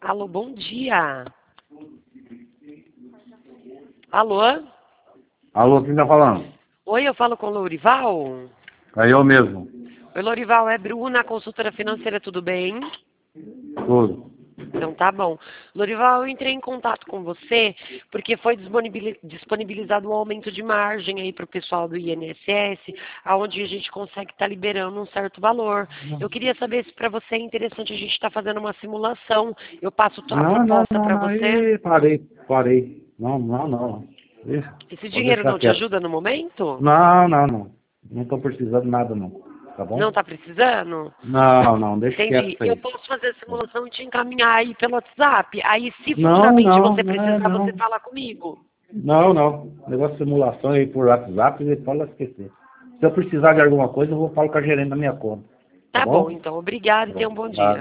Alô, bom dia. Alô? Alô, quem tá falando? Oi, eu falo com o Lourival? É eu mesmo. Oi, Lourival, é Bruna, consultora financeira, tudo bem? Tudo. Então tá bom. Lourival, eu entrei em contato com você porque foi disponibilizado um aumento de margem aí para o pessoal do INSS, aonde a gente consegue estar liberando um certo valor. Eu queria saber se para você é interessante a gente estar fazendo uma simulação. Eu passo a proposta para você. Ih, parei. Não. Ih, Esse pode dinheiro deixar não te quieto. ajuda no momento? Não. Não tô precisando de nada, não. Tá Não bom? está precisando? Não, deixa quieto Entendi. isso Eu aí. posso fazer a simulação e te encaminhar aí pelo WhatsApp. Aí, se Não, futuramente não, você não, precisar, você não. fala comigo. Não. Negócio de simulação aí por WhatsApp, você pode esquecer. Se eu precisar de alguma coisa, eu vou falar com a gerente da minha conta. Tá Tá bom, bom? então. Obrigada e tenha um bom dia. Tá.